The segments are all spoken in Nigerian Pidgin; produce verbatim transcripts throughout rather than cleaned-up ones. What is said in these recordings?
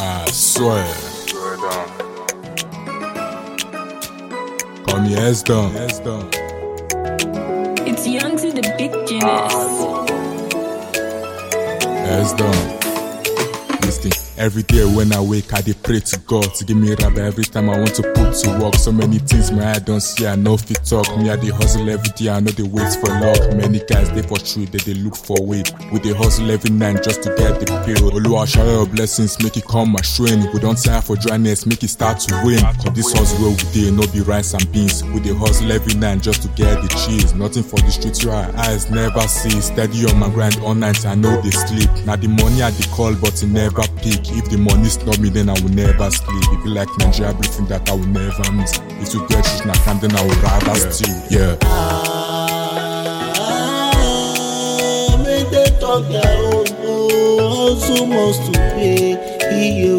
I swear. Swear down. Call me S down. It's young to the big genius. S down. Listen, every day when I wake, I dey pray to God to give me rubber every time I want to put to work. So many things my eye don't see, I know fit talk. Me, I dey hustle every day, I know they wait for luck. Many guys they for true, they they look for weight. We dey hustle every night just to get the pill. Oluwa shower your blessings, make it come my strain. We don't time for dryness, make it start to rain. Cause this hustle where we dey, no be rice and beans. We dey hustle every night just to get the cheese. Nothing for the streets where our eyes never see. Steady on my grind all night, I know they sleep. Now the money I dey call, but it never peak. If the money stop me, then I will never sleep. If you like Nigeria, everything that I will never miss. If you get rich now, come then I will rather yeah. steal. Yeah. Ah, make they talk their own. Oh, also must to pay. You,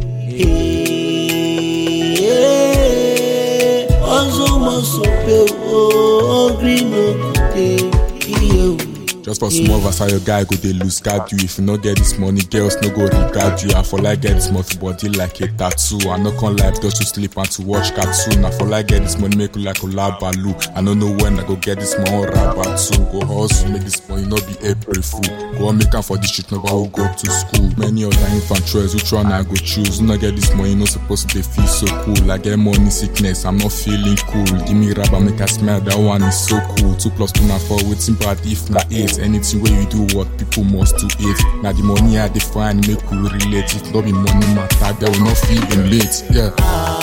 hey, also must to pay. Oh, green no pay. You. Just for small verse, your guy go dey lose guard you. If you no get this money, girls no go regard you. I for like get this money body like a tattoo. I no come life just to sleep and to watch cartoon. I for like get this money make you like a labalu. I don't know when I go get this money rabat too. Go hustle make this money not be April fool. Go on make am for the street, no go go to school. Many other infantories, which one I go choose? No get this money, no supposed to dey feel so cool. I get money sickness, I'm not feeling cool. Give me rubber, make I smell, that one is so cool. Two plus two na four, waiting bad if na eight. Anything where you do what people must do it. Now the money I define make we relate. If not be money matter, they will not feel in late. Yeah.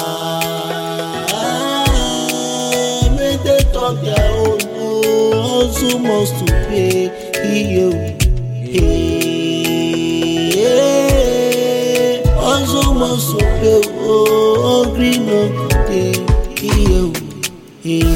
Ah, make they talk their own. Oh, also must to pay. You, hey, also must to pay. Oh, green no pay. You, hey,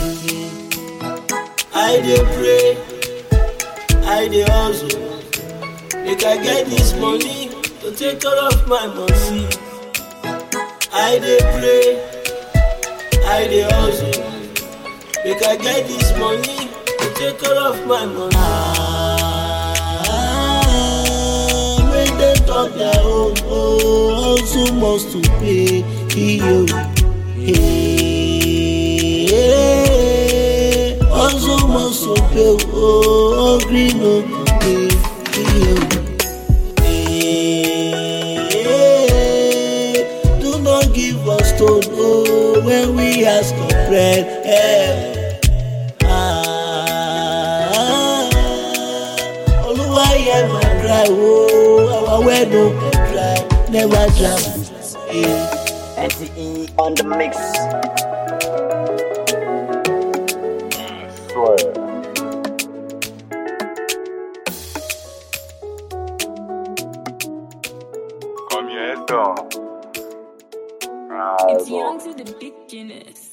I dey pray. I dey hustle, make I get this money to take care of my money. I dey pray, I dey hustle, make I get this money to take care of my money. Ah, make them talk their own, oh, also must to pay. You, hey, also must to pay. Oh, green no pay. Do not give us stone, oh, when we ask for bread. Eh. Ah, Oluwa hear my cry, oh, our well no dry, never dry. N T E on the mix. Swear. Call me S down. It's young to the big genius.